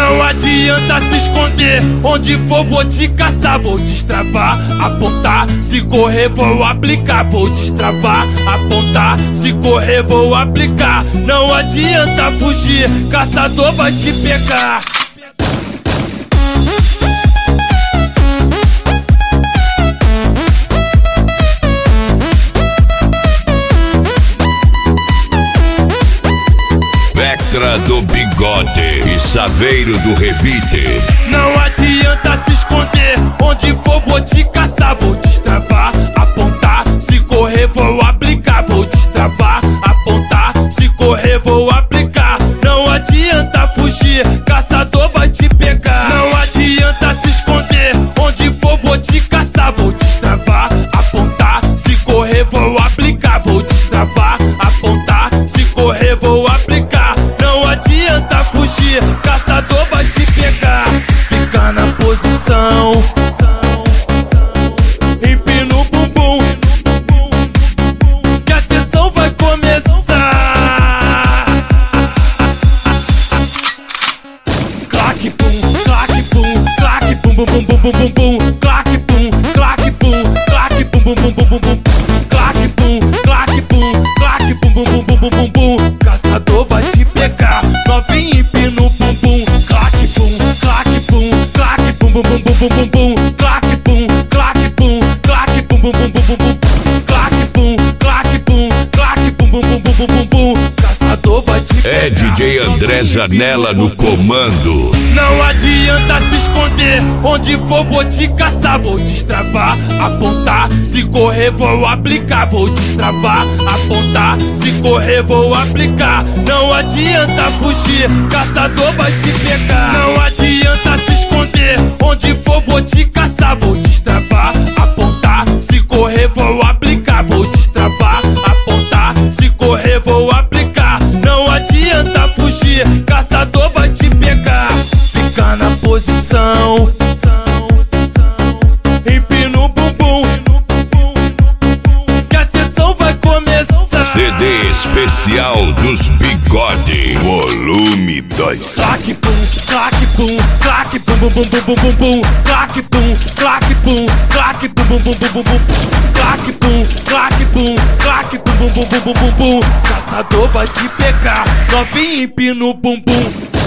Não adianta se esconder, onde for vou te caçar. Vou destravar, apontar, se correr vou aplicar. Vou destravar, apontar, se correr vou aplicar. Não adianta fugir, caçador vai te pegar. Vectra do bigode e Saveiro do rebite. Não adianta se esconder, onde for vou te caçar. Vou destravar, apontar, se correr vou aplicar. Vou destravar, apontar, se correr vou aplicar. Não adianta fugir, caçador vai te pegar. Não adianta se esconder, onde for vou te caçar. Vou destravar, apontar, se correr vou aplicar. Vou destravar, apontar, se correr vou aplicar. Não adianta fugir, caçador vai te pegar. Fica na posição, empina o bumbum, que a sessão vai começar. Claque pum, claque pum, claque pum bum bum bum bum bum bum. Claque pum, claque pum, claque pum bum bum bum bum bum. Claque pum, claque pum, claque pum bum bum bum bum bum bum. Caçador vai te pegar, novinho empina o bumbum. Claque pum, claque pum, claque pum bum bum bum bum bum bum. Claque pum, claque pum, claque pum bum bum bum bum bum. Claque pum, claque pum, claque pum bum bum bum bum bum bum. Caçador vai te pegar. É DJ André Zanella no comando. Não adianta se esconder, onde for vou te caçar. Vou destravar, apontar, se correr vou aplicar. Vou destravar, apontar, se correr vou aplicar. Não adianta fugir, caçador vai te pegar. Não adianta se esconder, onde for vou te caçar. Vou destravar, apontar, se correr vou aplicar. Vou destravar, apontar, se correr vou aplicar. Não adianta fugir, caçador vai te pegar. Fica na posição, empina o bumbum, que a sessão vai começar. CD especial dos bigode, volume 2. Claque pum, claque pum, claque pum bum bum bum bum bum bum. Claque pum, claque pum, claque pum bum bum bum bum bum. Claque pum, claque pum, claque pum bum bum bum bum bum bum. Caçador vai te pegar, novinho empina o bumbum.